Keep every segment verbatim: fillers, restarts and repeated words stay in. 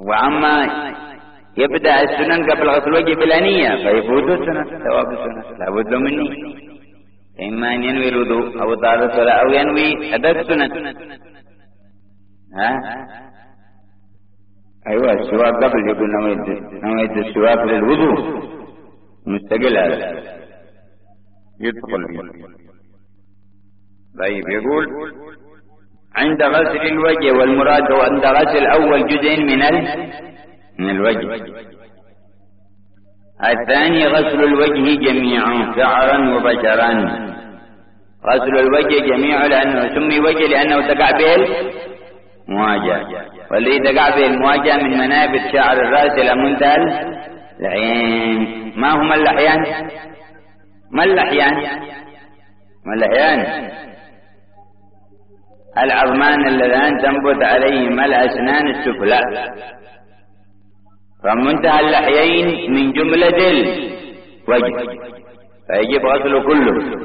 وعما يبدأ السنن قبل غسل الوجه بلا نية فيفوت السنن ثواب السنن لابد له من نية، إما أن ينوي الوضوء أو طهارة الصلاة أو ينوي أداء السنن. ها أيوة السواك قبل يقول نويت السواك للوضوء مستقل هذا يدخل فيه. طيب يقول عند غسل الوجه، والمراد هو عند غسل أول جزء من من الوجه. الثاني غسل الوجه جميعا شعرا وبشرا. غسل الوجه جميعا لأنه سمي وجه لأنه تقع به المواجهة، والذي تقع به المواجهة من منابت شعر الرأس إلى منتهى العين. ما هما اللحيان؟ ما اللحيان؟ ما اللحيان؟ العظمان اللذان تنبت عليهما الأسنان السفلى، فمنتهى اللحيين من جملة الوجه فيجب غسله كله.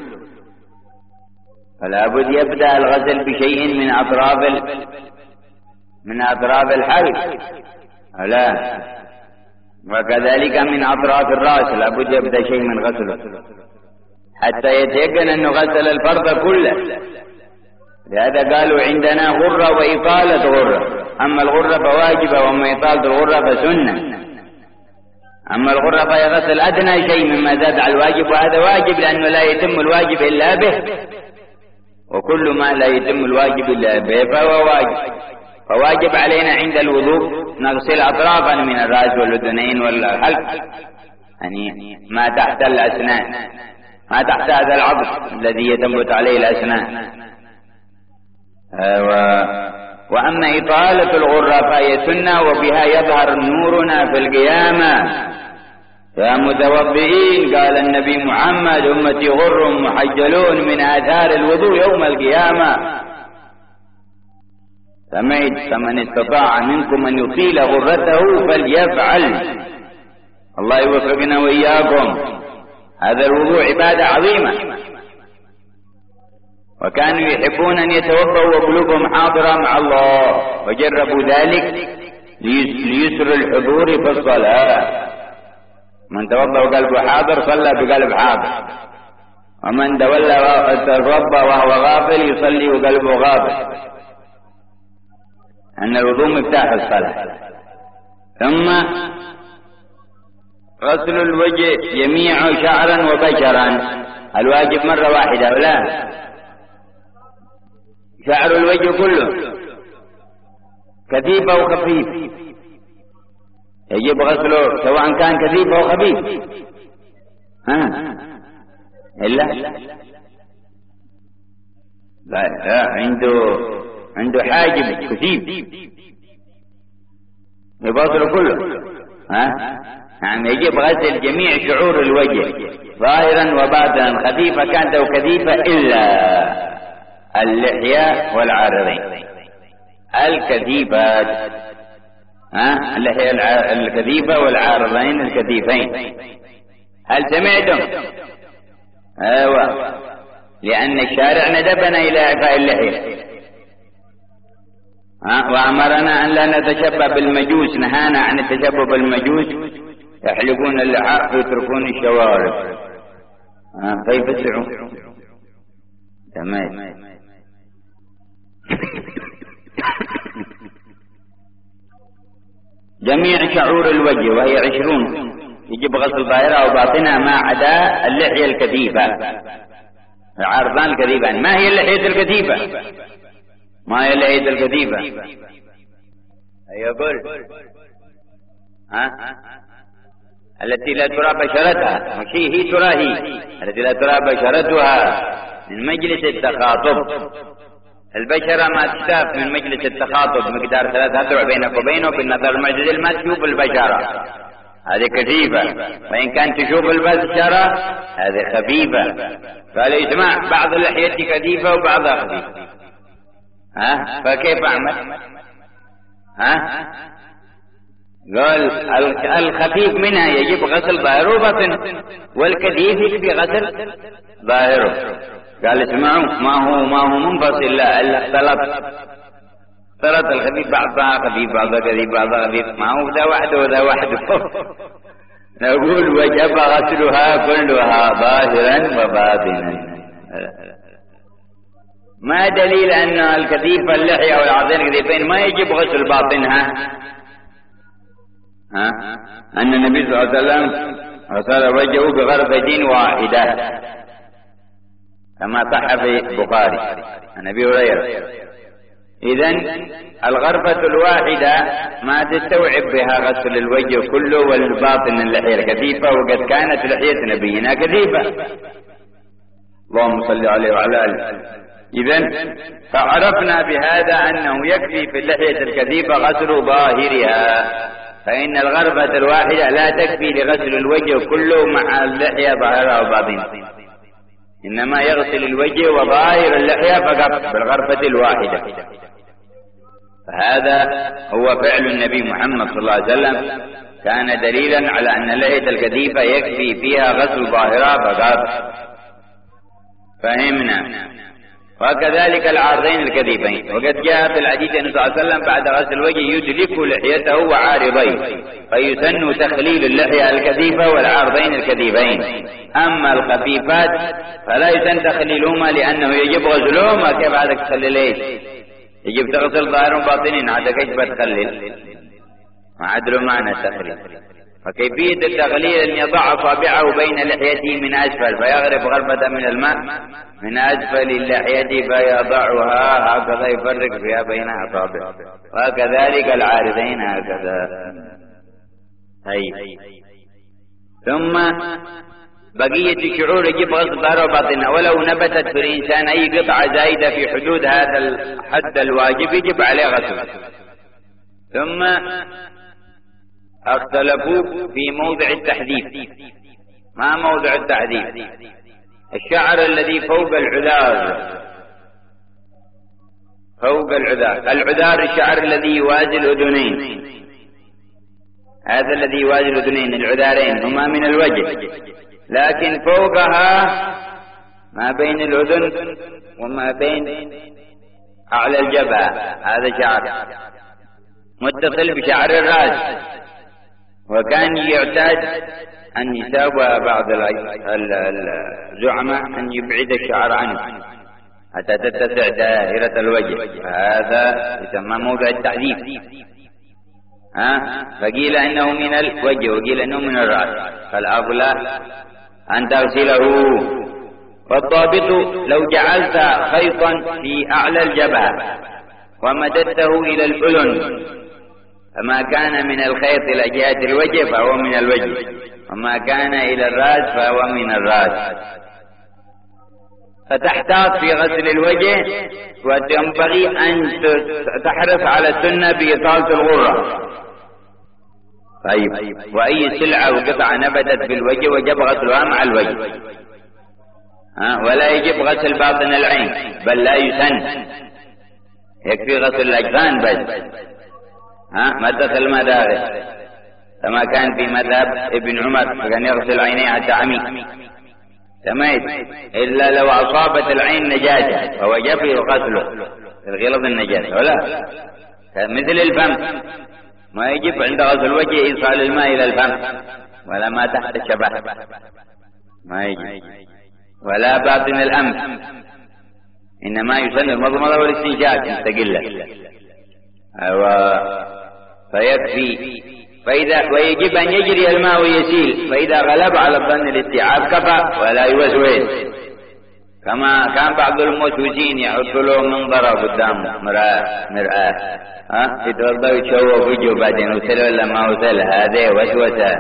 فلا بد يبدأ الغسل بشيء من أطراف من أطراف الحلق، لا، وكذلك من أطراف الرأس لا بد يبدأ شيء من غسله حتى يتيقن أنه غسل الفرد كله. لهذا قالوا عندنا غرة وإطالة غرة، أما الغرة فواجبة وأما إطالة الغرة فسنة. أما الغرة فيغسل أدنى شيء مما زاد على الواجب، وهذا واجب لأنه لا يتم الواجب إلا به، وكل ما لا يتم الواجب إلا به فهو واجب. فواجب علينا عند الوضوء نغسل أطرافا من الرأس والأذنين والحلق، يعني ما تحت الأسنان، ما تحت هذا العظم الذي يتنبت عليه الأسنان. وأما إطالة الغرة فهي سنة، وبها يظهر نورنا في القيامة. يا متوضئين قال النبي محمد أمتي غر محجلون من آثار الوضوء يوم القيامة. سمعت فمن استطاع منكم أن يطيل غرته فليفعل. الله يوفقنا وإياكم. هذا الوضوء عبادة عظيمة، وكانوا يحبون أن يتوضأوا وقلوبهم حاضرة مع الله، وجربوا ذلك ليسر الحضور في الصلاة. من توضأ وقلبه حاضر صلى بقلب حاضر، ومن تولى توضأ وهو غافل يصلي وقلبه غافل. أن الوضوء مفتاح الصلاة. ثم غسل الوجه جميع شعرا وبشرا، الواجب مرة واحدة ولا شعر الوجه كله كثيف أو خفيف يجب غسله سواء كان كثيف أو خفيف. ها إلا لا, لا عنده عنده حاجب كثيف يغسله كله. ها يعني يجب غسل جميع شعور الوجه ظاهرا وباطنا، خفيفة كانت أو كثيفة، إلا اللحية والعارضين. الكثيفات ها اللحية الكثيفة والعارضين الكثيفين. هل سمعتم؟ ايوه، لأن الشارع ندبنا إلى إعفاء اللحية، ها وأمرنا أن لا نتشبه بالمجوس، نهانا عن التشبه بالمجوس، يحلقون اللحاء ويتركون الشوارب. ها فيفسعون. تمام. جميع شعور الوجه وهي عشرون يجب غسل ظاهرها وباطنها ما عدا اللحية الكثيفة، العارضان الكثيفان. ما هي اللحية الكثيفة؟ ما هي اللحية الكثيفة؟ يقول ها التي لا ترى بشرتها، مش هي ترى، هي التي لا ترى بشرتها من مجلس التخاطب. البشرة ما تشاف من مجلس التخاطب مقدار ثلاثة أذرع بينك وبينه بالنظر المعتدل، ما تشوف البشرة، هذه كثيفة. وإن كان تشوف البشرة هذه خفيفة. قال اسمع بعض اللحية كثيفة وبعضها خفيفة. ها فكيف أعمل؟ ها قال الخفيف منها يجب غسل ظاهره وباطنه، والكثيف يكفي غسل ظاهره. قال اسمعوا ما هو ما هو منفصل لا الا اختلط صارت الخفيف بعضها خفيف بعضها كذيب بعضها خفيف، ما هو ذا وحده وذا وحده. نقول وجب غسلها كلها ظاهرا وباطنا. ما دليل أن الكثيف اللحية والعضين الكثيفين ما يجب غسل باطنها؟ ها؟ أن النبي صلى الله عليه وسلم غسل وجهه بغرفة واحدة كما صح في البخاري عن أبي هريرة. إذن الغرفة الواحدة ما تستوعب بها غسل الوجه كله والباطن اللحية الكثيفة، وقد كانت لحية نبينا كثيفة اللهم صل عليه وعلى آله. إذن فعرفنا بهذا أنه يكفي في اللحية الكثيفة غسل ظاهرها، فإن الغرفة الواحدة لا تكفي لغسل الوجه كله مع اللحية ظاهرها وباطنها، إنما يغسل الوجه وظاهر اللحية فقط بالغرفة الواحدة. فهذا هو فعل النبي محمد صلى الله عليه وسلم، كان دليلا على أن اللحية الكثيفة يكفي فيها غسل ظاهرها فقط. فهمنا. وكذلك العارضين الكثيفين، وقد جاء في الحديث أن صلى الله عليه وسلم بعد غسل الوجه يدلك لحيته وعارضيه، فيسن تخليل اللحية الكثيفة والعارضين الكثيفين. أما الخفيفات فلا يسن تخليلهما لأنه يجب غسلهما. كيف هذا تخلل ايش؟ يجب تغسل ظاهر وباطن، هذا كيف بتخلل؟ ما عدل معنى التخليل. فكيفية التخليل أن يضع أصابعه بين لحيته من أسفل فيغرف غرفة من الماء من أسفل اللحية فيضعها هكذا، يفرق فيها بين أصابعه، وكذلك العارضين هكذا. هي. ثم بقية الشعور يجب غسل ظاهر وباطنها، ولو نبتت في الإنسان أي قطعة زائدة في حدود هذا الحد الواجب يجب عليه غسل. ثم اختلفوا في موضع التحديث. ما موضع التحديث؟ الشعر الذي فوق العذار، فوق العذار. العذار الشعر الذي يوازي الأذنين، هذا الذي يوازي الأذنين العذارين هما من الوجه، لكن فوقها ما بين الأذن وما بين أعلى الجبهة هذا شعر متصل بشعر الرأس. وكان يعتاد أن يساوى بعض الزعماء أن يبعد الشعر عنه حتى تتسع دائرة الوجه، هذا يسمى موضع التحديث. ها فقيل أنه من الوجه وقيل أنه من الرأس، فالأولى أن تغسله. والضابط لو جعلت خيطا في أعلى الجبهة ومددته إلى الأذن فما كان من الخيط إلى جهة الوجه فهو من الوجه، وما كان إلى الرأس فهو من الرأس. فتحتاط في غسل الوجه، وتنبغي أن تحرص على السنة بإطالة الغرة. طيب، وأي سلعة وقطعة نبتت في الوجه وجب غسلها مع الوجه. ها ولا يجب غسل باطن العين، بل لا يسن، يكفي غسل الأجفان بس. ها ما دخل مدارس كما كان في مذهب ابن عمر، فكان يغسل عينيه حتى عمي تميت، إلا لو أصابت العين نجاسة فوجب غسله الغلظ النجاسة، ولا مثل الفم ما يجب عند غسل الوجه إيصال الماء إلى الفم ولا ما تحت الشبه ما يجب، ولا باطن الأنف، إنما يسن المضمضة والاستنشاق مستقلة. فيكفي. فإذا ويجب أن يجري الماء ويسيل، فإذا غلب على الظن الاستيعاب كفى ولا يوسوس، كما كان بعض الموسوسين يحط له منظرة قدامه مرآة مرآة ها يتوضا ويتشوف وجهه بعدين وصل ولا ما وصل، هذا وسوسة.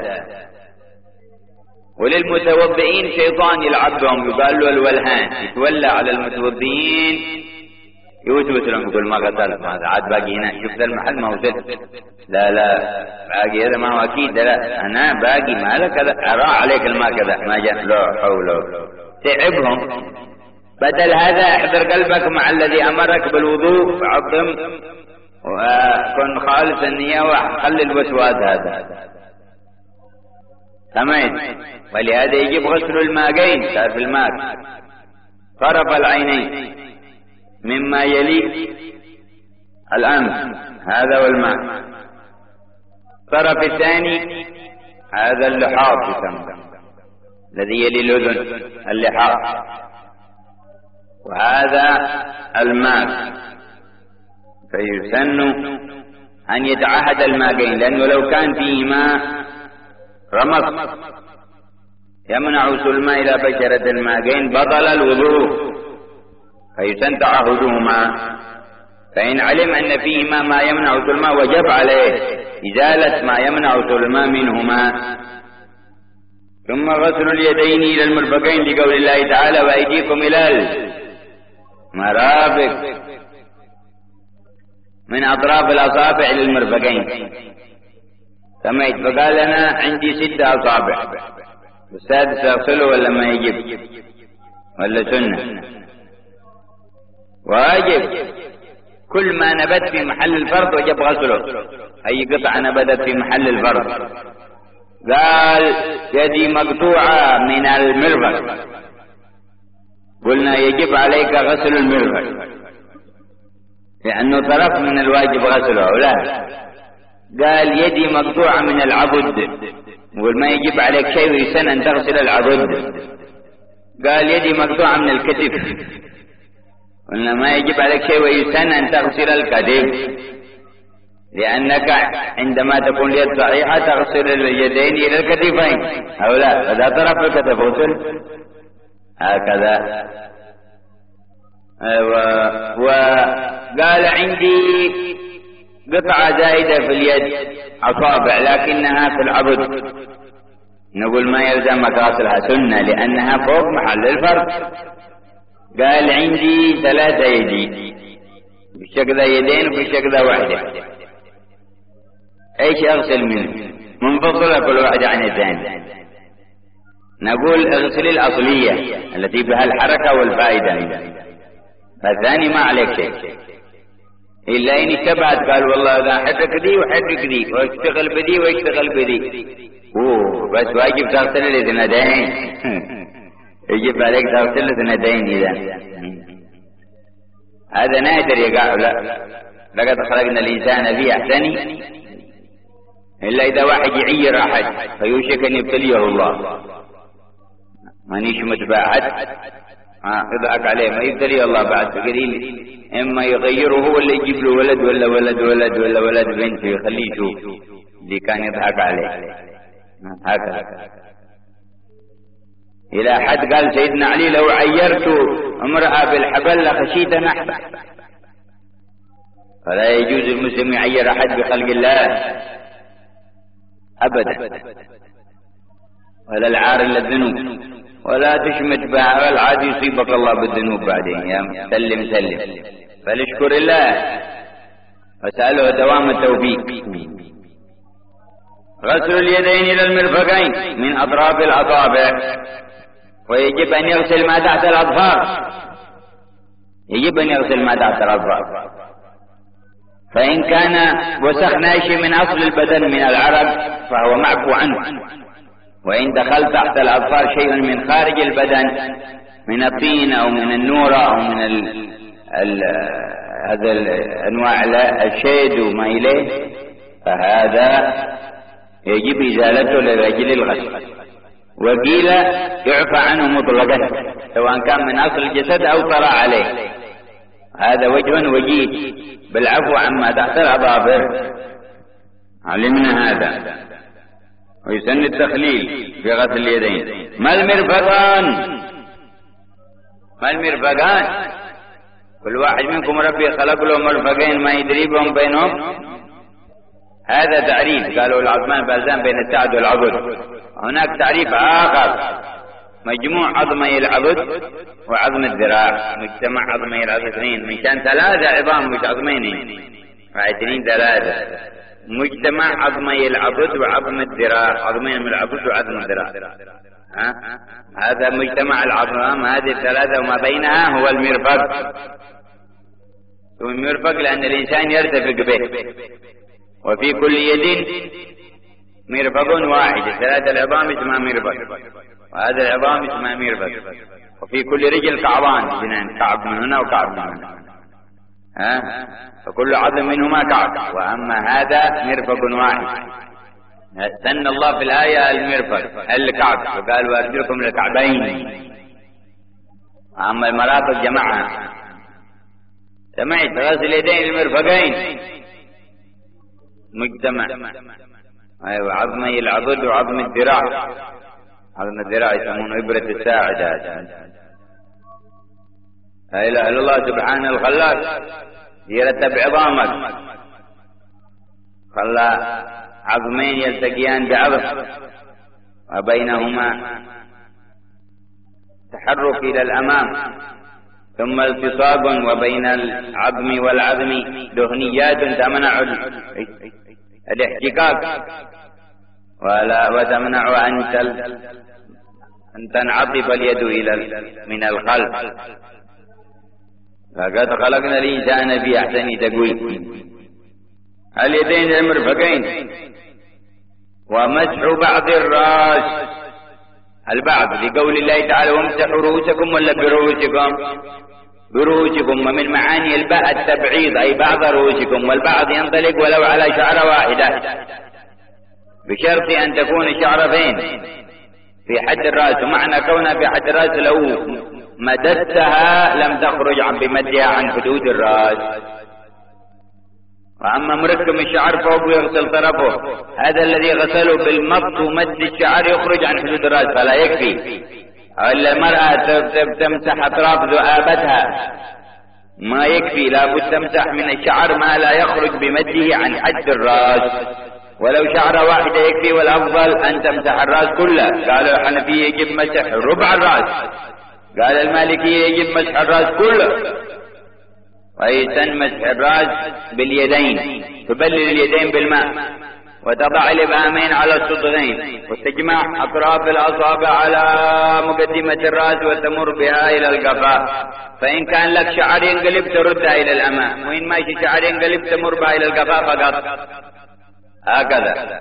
وللمتوضئين شيطان يلعبهم، يقال له الولهان، يتولى على المتوضئين يوسوس لهم يقول ما قتل، ما عاد باقي هنا، شفت المحل ما وصل، لا لا باقي هذا ما هو أكيد، لا أنا باقي ما لك كذا، أرى عليك الماء كذا ما جاء، لا حول. تعبهم. بدل هذا احضر قلبك مع الذي أمرك بالوضوء، عظم وكن خالص النية وخل الوسواس هذا. تمام. ولهذا يجب غسل الماءين، تعرف الماء طرف العينين مما يلي الأنف هذا والماء. الطرف الثاني هذا اللحاف يسمى الذي يلي الأذن اللحاف، وهذا الماء. فيسن أن يتعهد الماءين، لأنه لو كان فيه ماء رمق يمنع وصول الماء إلى بشرة الماءين بطل الوضوء، فيسن تعهدهما. فإن علم أن فيهما ما يمنع وصول الماء وجب عليه إزالة ما يمنع وصول الماء منهما. ثم غسل اليدين إلى المرفقين لقول الله تعالى وأيديكم إلى المرافق، من أطراف الأصابع للمرفقين. سمعت فقال أنا عندي ستة أصابع، والسادس أغسله ولا ما يجب ولا سنة؟ واجب. كل ما نبت في محل الفرض وجب غسله، أي قطعة نبتت في محل الفرض. قال يدي مقطوعة من المرفق، قلنا يجب عليك غسل المرفق لأنه طرف من الواجب غسله، لا. قال يدي مقطوعة من العبد، وما يجب عليك شيء ويسن أن تغسل العبد. قال يدي مقطوعة من الكتف، قلنا ما يجب عليك شيء ويسن أن تغسل الكتف، لأنك عندما تكون اليد صحيحة تغسل اليدين إلى الكتفين أو لا، فإذا طرف الكتف غسل هكذا. وقال عندي قطعة زائدة في اليد أصابع لكنها في العبد، نقول ما يلزمك غسلها سنة لأنها فوق محل الفرد. قال عندي ثلاثة يدي، بالشكل ذا يدين وبالشكل ذا واحدة، ايش اغسل منه؟ منفصلة كل واحدة عن الثاني. نقول اغسل الأصلية التي بها الحركة والفائدة، فالثاني ما عليك شيء إلا إن اشتبهت. قال والله لا حرك دي وحرك دي واشتغل بدي واشتغل بدي، اوه بس واجب تغسل الاثنتين. يجب عليك تغسل الاثنتين. إذا هذا نادر يقع. لا، لقد خلقنا الإنسان في أحسن، إلا إذا واحد يعير أحد فيوشك أن يبتليه الله. ما نشمت بعد يضحك عليه، ما يبتليه الله بعد قليل، إما يغيره هو اللي يجيب له ولد ولا ولد ولد ولا ولد بنت ويخليه يشوف اللي كان يضحك عليه. هكذا إلى حد قال سيدنا علي لو عيرت امرأة بالحبل لخشيت نحبه. فلا يجوز المسلم يعير أحد بخلق الله أبدا، ولا العار إلا الذنوب، ولا تشمت بها والعاد يصيبك الله بالذنوب بعدين. يا سلم سلم، فلاشكر الله واسأله دوام التوفيق. غسل اليدين إلى المرفقين من أطراف الأصابع، ويجب أن يغسل ما تحت الأظفار، يجب أن يغسل ما تحت الأظفار. فإن كان وسخ ناشئ من أصل البدن من العرق فهو معفو عنه، وإن دخل تحت الأظفار شيء من خارج البدن من الطين أو من النورة أو من ال ال هذا الأنواع الشيد وما إليه، فهذا يجب إزالته لرجل الغسل. وقيل يعفى عنه مطلقا سواء كان من أصل الجسد أو طرأ عليه. هذا وجه وجيه بالعفو عما تحت الأظافر، علمنا هذا. ويسن التخليل في غسل اليدين. ما المرفقان؟ ما المرفقان؟ كل واحد منكم ربي خلق له مرفقين ما يدري بهم بينهم. هذا تعريف قالوا العظمان بلزان بين السعد والعضد. هناك تعريف آخر، مجموع عظمي العضد وعظم الذراع، مجتمع عظمي العضدين، من كان ثلاثة عظام مش عظمين، عشرين ثلاثة، مجتمع عظمي العضد وعظم الذراع، عظمين من العضد وعظم الذراع. ها؟ هذا مجتمع العظام، هذه الثلاثة وما بينها هو المرفق. والمرفق لأن الإنسان يرتفق به، وفي كل يد مرفق واحد، ثلاثة العظام اسمها مرفق، وهذا العظام اسمها مرفق. وفي كل رجل كعبان، اثنان، كعب من هنا وكعب من هنا. ها فكل عظم منهما كعب، وأما هذا مرفق واحد. سن الله في الآية المرفق الكعب، وقال وأرجلكم للكعبين. أما المرافق جمعها، سمعت غسل اليدين المرفقين مجتمع. أيوة عظمي العضد وعظم الذراع. عظم الذراع يسمونه إبرة الساعد. لا إله إلا الله سبحانه الخلاق يرتب عظامك، خلى عظمين يلتقيان بعظم وبينهما تحرك إلى الأمام، ثم التصاق، وبين العظم والعظم دهنيات تمنع الاحتكاك ولا وتمنع أن أن تنعطف اليد إلى من الخلف. لقد خلقنا الإنسان في أحسن تقويم. اليدين المرفقين، ومسح بعض الرأس البعض لقول الله تعالى وامسحوا رؤوسكم، ولا برؤوسكم؟ برؤوسكم. ومن معاني الباء التبعيض أي بعض رؤوسكم، والبعض ينطلق ولو على شعرة واحدة بشرط أن تكون شعرتين في حد الرأس. ومعنى كونها في حد الرأس لو مددتها لم تخرج عن بمدها عن حدود الرأس. وأما مركب الشعر فوق ويغسل طرفه، هذا الذي غسله بالمط ومد الشعر يخرج عن حدود الرأس فلا يكفي. المرأة تمسح أطراف ذؤابتها ما يكفي، لابد تمسح من الشعر ما لا يخرج بمده عن حد الرأس. ولو شعرة واحدة يكفي، والأفضل أن تمسح الرأس كله. قالوا الحنفية يجب مسح ربع الرأس، قال المالكية يجب مسح الرأس كله. ويسن مسح الرأس باليدين، تبلل اليدين بالماء وتضع الإبهامين على الصدغين، وتجمع أطراف الأصابع على مقدمة الرأس وتمر بها إلى القفا. فإن كان لك شعر ينقلب تردها إلى الأمام، وإن ماشي شعر ينقلب تمر بها إلى القفا فقط، هكذا.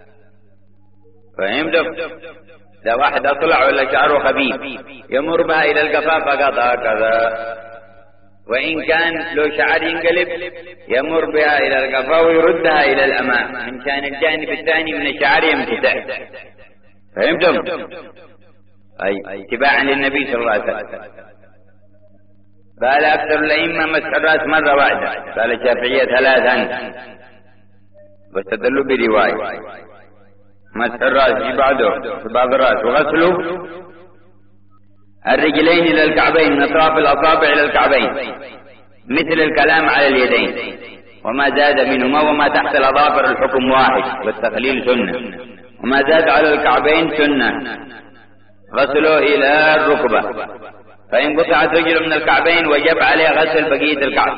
فهمتم؟ إذا واحد أطلع ولا شعره خفيف يمر بها إلى القفا فقط، هكذا. وإن كان لو شعر ينقلب يمر بها إلى القفا ويردها إلى الأمام، إن كان الجانب الثاني من الشعر يمتدع. فهمتم؟ أي اتباعا للنبي صلى الله عليه وسلم. قال أكثر الأئمة مسح الرأس مرة واحدة، قال الشافعية ثلاثا، واستدلوا برواية مسح الرأس في بعضه في بعض الرأس، وغسله الرجلين إلى الكعبين من أطراف الأصابع إلى الكعبين، مثل الكلام على اليدين. وما زاد منهما وما تحت الأظافر الحكم واحد، والتخليل سنة. وما زاد على الكعبين سنة غسله إلى الركبة. فإن قطعت رجل من الكعبين وجب عليه غسل بقية الكعب.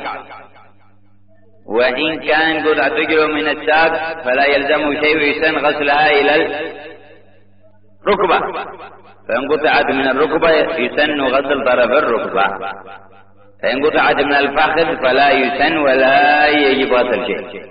وإن كان قطعت رجل من الساق فلا يلزمه شيء، ويسن غسلها إلى الركبة. فإن قطعت من الركبة يسن غسل طرف الركبة. فإن قطعت من الفخذ فلا يسن ولا يجب غسل شيء.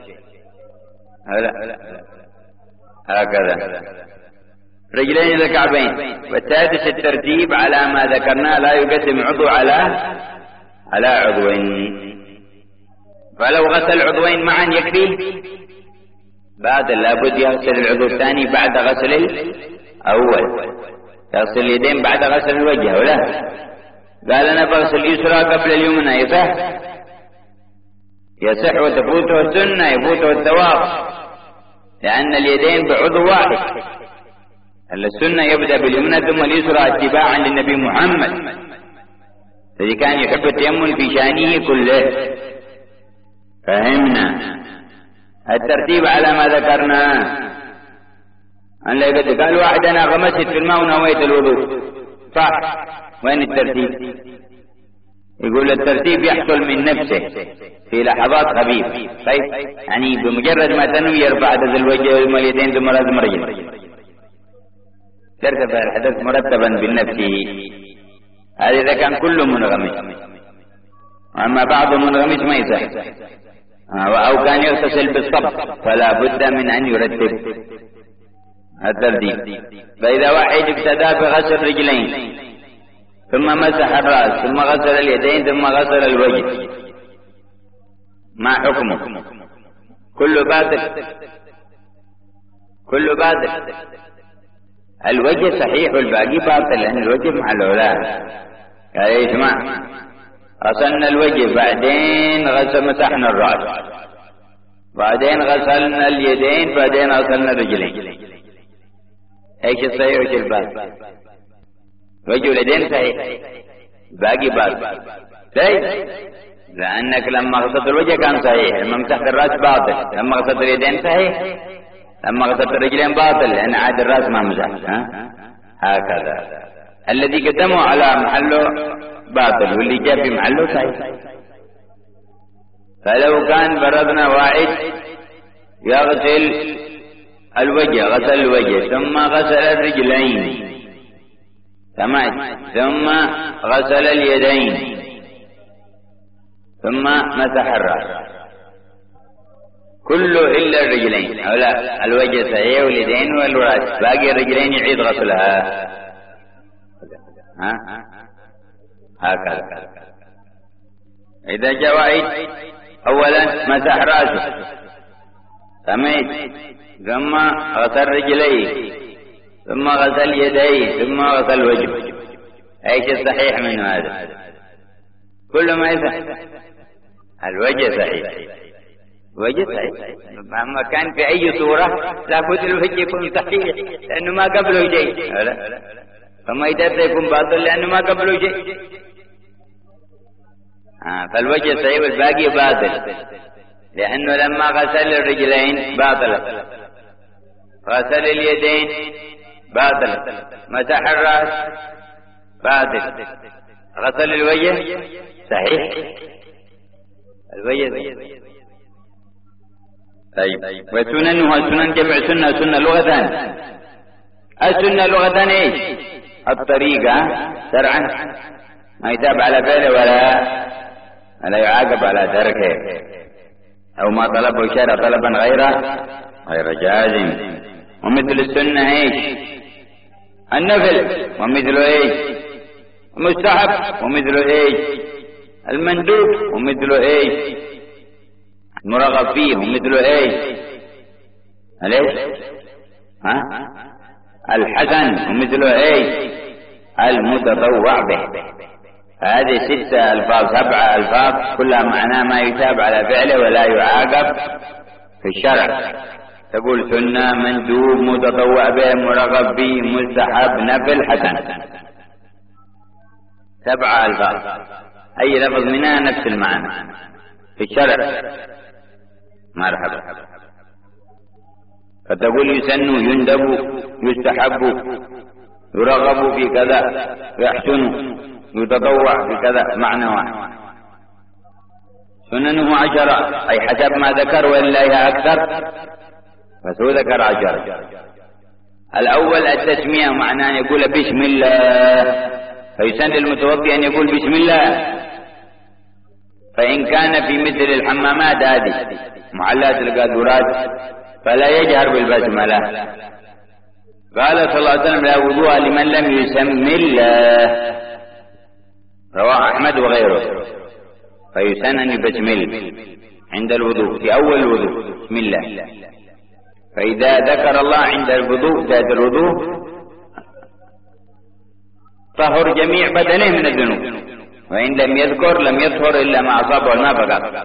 هكذا رجلين إلى الكعبين. والسادس الترتيب على ما ذكرنا، لا يقدم عضو على على عضوين. فلو غسل عضوين معا يكفي، بعد لابد يغسل العضو الثاني بعد غسل الأول. يغسل اليدين بعد غسل الوجه ولا؟ قال أنا بغسل اليسرى قبل اليمنى، يصح؟ يصح وتفوته السنة، يفوته الثواب، لأن اليدين بعضو واحد. السنة يبدأ باليمنى ثم اليسرى اتباعا للنبي محمد الذي كان يحب التيمم في شأنه كله. فهمنا الترتيب على ما ذكرنا. أن لا يقدر قال واحد أنا غمست في الماء ونويت الوضوء، صح؟ وين الترتيب؟ يقول الترتيب يحصل من نفسه في لحظات خفيفة. طيب يعني بمجرد ما تنوي يرفع ذا الوجه واليدين ثم لازم رجل، ترتفع الحدث مرتبا بالنفس. هذا إذا كان كله منغمس، أما بعض منغمس ما يصح، أو كان يغتسل بالصبر فلا بد من أن يرتب الترتيب. فإذا واحد ابتدى بغسل رجلين ثم مسح الرأس ثم غسل اليدين ثم غسل الوجه، ما حكمه؟ كله باطل، كله باطل. الوجه صحيح والباقي باطل، لأن الوجه مع الأولاد. قال ايش مع غسلنا الوجه، بعدين غسل مسحنا الرأس، بعدين غسلنا اليدين، بعدين غسلنا الرجلين. ايش الصحيح وايش الباطل؟ وجه اليدين صحيح، باقي باطل. طيب لأنك لما غسلت الوجه كان صحيح، لما مسحت الرأس باطل، لما غسلت اليدين صحيح، لما غسلت الرجلين باطل، لأن عاد الرأس ما مسحت. ها هكذا الذي قدمه على محله باطل، واللي جاب في محله صحيح. فلو كان فرضنا واحد يغسل الوجه، غسل الوجه ثم غسل الرجلين تمام، ثم غسل اليدين، ثم مسح الرأس، كله إلا الرجلين. أو لا، الوجه صحيح واليدين والرأس، باقي الرجلين يعيد غسلها. ها هكذا. إذا جاء واحد أولا مسح رأسه تمام، ثم غسل رجليه، ثم غسل يديه، ثم غسل وجهه، ايش الصحيح منه هذا؟ كل ما يصح. الوجه صحيح، الوجه صحيح، أما كان في أي صورة لابد الوجه يكون صحيح، لأنه ما قبله شيء. فما يقدر يكون باطل لأنه ما قبله شيء. آه فالوجه صحيح والباقي باطل، لأنه لما غسل الرجلين باطل، غسل اليدين باطل، مسح الرأس باطل، غسل الوجه صحيح، الوجه صحيح. طيب وسننها، سنن جمع سنة، سنة لغتان. السنة لغتان ايش؟ الطريقة شرعا، ما يتابع على فعله ولا ولا يعاقب على تركه، أو ما طلبه الشرع طلبا غير غير جازم. ومثل السنة ايش؟ النفل، ومثله ايش؟ المستحب، ومثله ايش؟ المندوب، ومثله ايش؟ المرغب فيه، ومثله ايش؟ ليش؟ ها؟ الحسن، ومثله ايش؟ المتطوع به. هذه ستة ألفاظ، سبعة ألفاظ، كلها معناه ما يتاب على فعله ولا يعاقب في الشرع. تقول سنة، مندوب، متطوع به، مرغب فيه، مستحب، نفل، حسن. سبعة ألفاظ، أي لفظ منها نفس المعنى في الشرع. مرحبا. فتقول يسن، يندب، يستحب، يرغب في كذا، يحسن، يتطوع في كذا، معنى واحد. سننه عشرة، أي حسب ما ذكر وإلا هي أكثر، فسو ذكر عشرة. الأول التسمية، معناه أن يقول بسم الله، فيسن للمتوضي أن يقول بسم الله. فإن كان في مثل الحمامات هذه محلات القاذورات فلا يجهر بالبسملة. قال صلى الله عليه وسلم لا وضوء لمن لم يسم الله، رواه أحمد وغيره. فيسن أن يبسمل عند الوضوء، في أول الوضوء بسم الله. فإذا ذكر الله عند الوضوء ذات الوضوء طهر جميع بدنه من الذنوب، وإن لم يذكر لم يطهر إلا ما أصابه الماء فقط.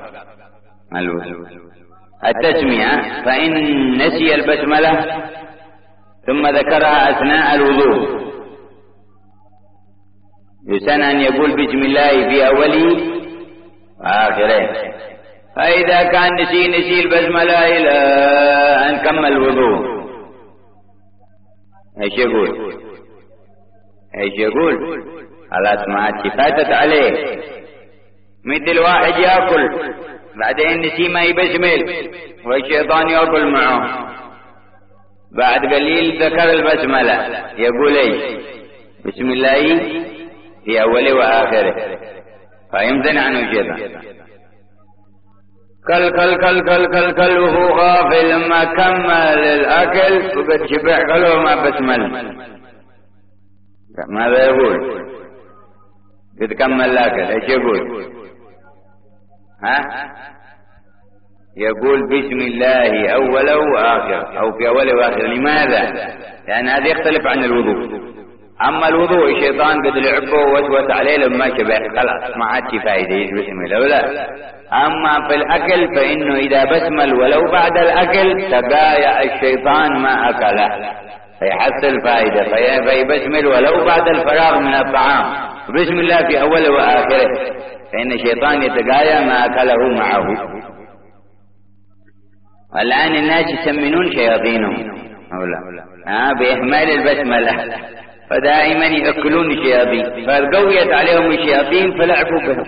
التسمية، فإن نسي البسملة ثم ذكرها أثناء الوضوء يسن أن يقول بسم الله في أوله وآخره. فإذا كان نسي نسي البسملة إلى أن كمل الوضوء، ايش يقول؟ ايش يقول؟ خلاص ما عاد فاتت عليه. مثل واحد يأكل بعدين نسي ما يبسمل والشيطان يأكل معه، بعد قليل ذكر البسملة، يقول ايش؟ بسم الله في أوله وآخره، فيمتنع عنه الشيطان. كل كل كل كل كل كل وهو غافل لما كمل الأكل وقد شبع قلبه ما بسمل. ماذا يقول؟ قد كمل الأكل، ايش يقول؟ ها؟ يقول بسم الله أوله وآخره أو في أوله وآخره. لماذا؟ لأن هذا يختلف عن الوضوء. أما الوضوء الشيطان قد لعبه ووسوس عليه لما شبه خلاص ما عاد فائدة بسم الله ولا. أما في الأكل فإنه إذا بسمل ولو بعد الأكل تقايا الشيطان ما أكله فيحصل فائدة فيبسمل ولو بعد الفراغ من الطعام. بسم الله في أوله وآخره فإن الشيطان يتقايا ما أكله معه. الآن الناس يسمنون شياطينهم ها بإهمال البسملة فدائما يأكلون الشياطين فقويت عليهم الشياطين فلعبوا بهم.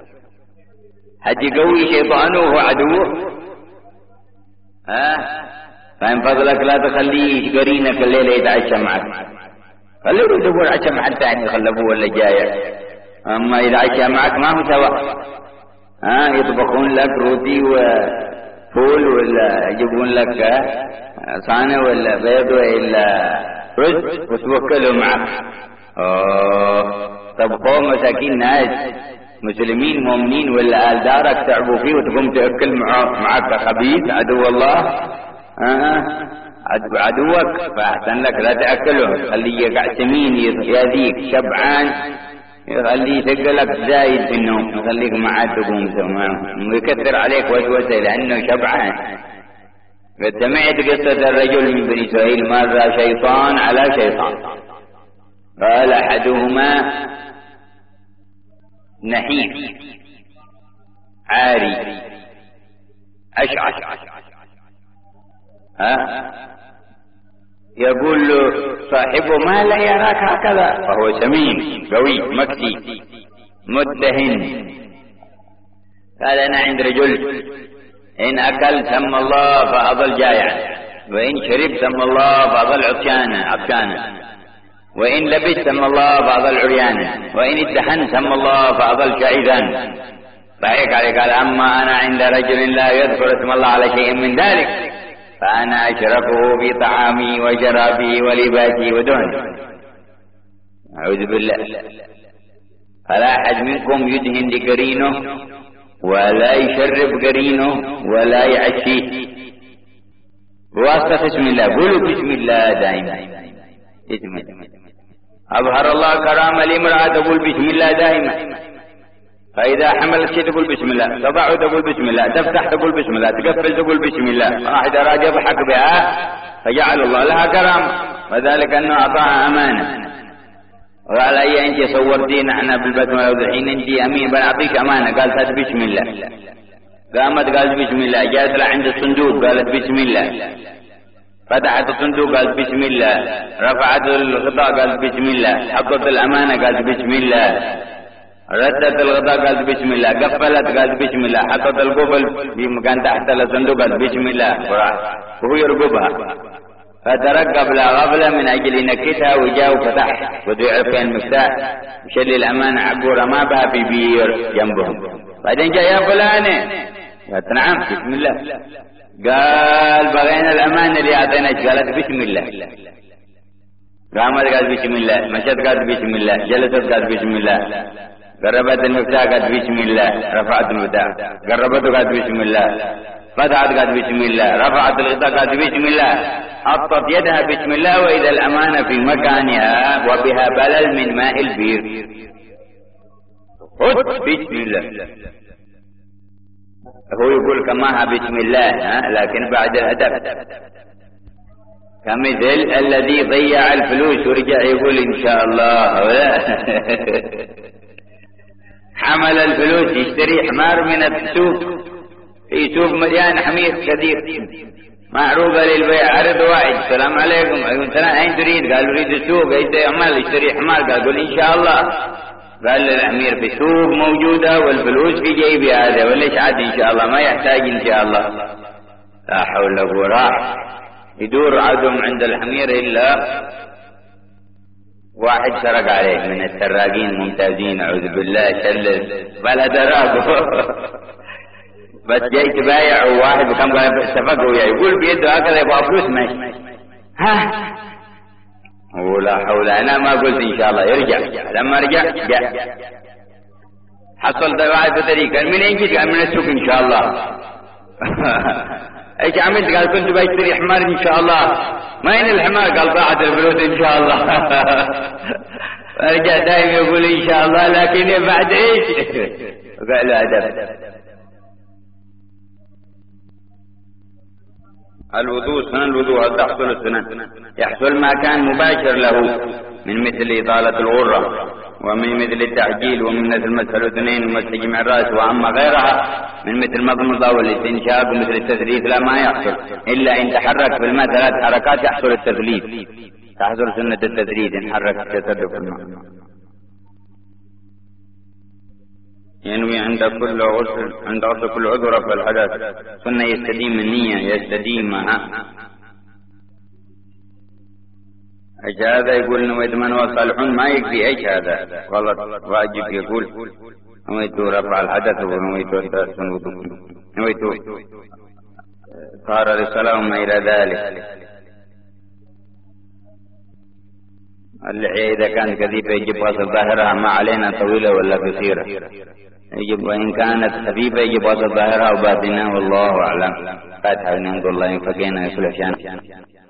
حد قوي شيطانه وهو عدوه ها فإن فضلك لا تخليه قرينك الليلة يتعشى معك خليه يدور عشى مع الثاني خلفوه ولا جاية. أما إذا عشى معك ما هو سوا ها يطبخون لك روتي وفول ولا يجيبون لك صانة ولا بيض ولا رز وتوكلوا معك. أوه طبخوا مساكين ناس مسلمين مؤمنين ولا آل دارك تعبوا فيه وتقوم تأكل معك خبيث عدو الله آه. عدوك فأحسن لك لا تأكله خليه يقع سمين يذيك شبعان يخليه يثقلك زايد في النوم يخليك معاه تقوم تمام ويكثر عليك وسوسة لأنه شبعان. قد سمعت قصة الرجل من بني إسرائيل مر شيطان على شيطان قال أحدهما نحيف عاري أشعث ها يقول له صاحبه ما لا يراك هكذا فهو سمين قوي مكسي مدهن. قال أنا عند رجل إن أكل سمى الله فأظل جائعا وإن شرب سمى الله فأظل عطشانا عطشانا وإن لبس سمى الله فأظل عريانا وإن ادهن سمى الله فأظل شعيذا. ضحك عليه قال أما أنا عند رجل لا يذكر اسم الله على شيء من ذلك فأنا أشرفه بطعامي وشرابي ولباسي ودهني. أعوذ بالله. فلا أحد منكم يدهن لقرينه ولا يشرب قرينه ولا يعشيه بواسطة اسم الله. قولوا بسم الله دائما. بسم الله. أظهر الله كرامة لامرأة تقول بسم الله دائما. فإذا حملت شيء تقول بسم الله تضع تقول بسم الله تفتح تقول بسم الله تقفل تقول بسم الله. واحد أراد يضحك بها فجعل الله لها كرامة وذلك أنه أعطاها أمانة وقال أي أنت صورتين احنا بالبسملة والحين أنت أمين بنعطيك أمانة. قالت هات بسم الله. قامت قالت بسم الله. جاءت لها عند الصندوق قالت بسم الله. فتحت الصندوق قالت بسم الله. رفعت الغطاء قالت بسم الله. حطت الأمانة قالت بسم الله. ردت الغطاء قالت بسم الله. قفلت قالت بسم الله. حطت القفل في مكان تحت الصندوق قالت بسم الله وهو يرقبها فترقب لا غفلة من أجل ينكتها وجاء وفتح وده يعرف فين المفتاح وشل الأمانة عقورة ما بها في بير جنبهم. بعدين جاء يا فلانة قالت نعم بسم الله. قال بغينا الأمانة اللي أعطيناك. قالت بسم الله. قامت قالت بسم الله. مشت قالت بسم الله. جلست قالت بسم الله. قربت المفتاح قالت بسم الله. رفعت المفتاح. قربته قالت بسم الله. فتحت قالت بسم الله. رفعت الغطاء قالت بسم الله. حطت يدها بسم الله وإذا الأمانة في مكانها وبها بلل من ماء البير. خذ بسم الله. هو يقول كماها بسم الله ها لكن بعد الأدب كمثل الذي ضيع الفلوس ورجع يقول إن شاء الله ولا حمل الفلوس يشتري حمار من السوق في سوق مليان حمير كثير معروفة للبيع. عرض واحد السلام عليكم أيوة سلام أين تريد؟ قال أريد السوق. أيضا يعمل يشتري حمار. قال قل إن شاء الله. قال الحمير في السوق موجودة والفلوس في جيبي هذا وليش عاد إن شاء الله ما يحتاج إن شاء الله. لا حول ولا قوة. راح يدور عدم عند الحمير إلا واحد سرق عليه من السراقين ممتازين أعوذ بالله شلل بلا دراقه بس جاي تبايع وواحد بكم قال اتفقوا وياه يقول بيده هكذا يبغى فلوس ماشي ها ولا حول. انا ما قلت ان شاء الله يرجع. لما رجع جاء حصل واحد بطريقه من اين جيت؟ قال من السوق ان شاء الله. ايش عملت؟ قال كنت بشتري حمار ان شاء الله. وين الحمار؟ قال ضاعت الفلوس ان شاء الله. فرجع دائما يقول ان شاء الله، لكن بعد ايش؟ وقال له ادب. الوضوء سنن الوضوء هل تحصل السنن؟ يحصل ما كان مباشر له من مثل إطالة الغرة ومن مثل التعجيل ومن مثل مسح الاذنين ومسح جميع الرأس، وأما غيرها من مثل المضمضة والاستنشاق ومثل التثليث لا ما يحصل، إلا إن تحرك في الماء ثلاث حركات يحصل التثليث، تحصل سنة التثليث إن حرك جسده في الماء. ينوي عند كل غسل عند غسل كل عضو رفع الحدث. سنة يستديم النية يستديمها. ايش هذا؟ يقول نويت من وصالحون ما يكفي. ايش هذا؟ غلط، واجب يقول نويت رفع الحدث ونويت نويت طهارة الصلاة وما إلى ذلك. اللحية إذا كانت كثيفة يجب غسل ظاهرها، ما علينا طويلة ولا قصيرة يجب، وإن كانت خفيفة يجب غسل ظاهرها وباطنها، والله أعلم. فاتحة وننظر الله ينفقنا يصلح شان.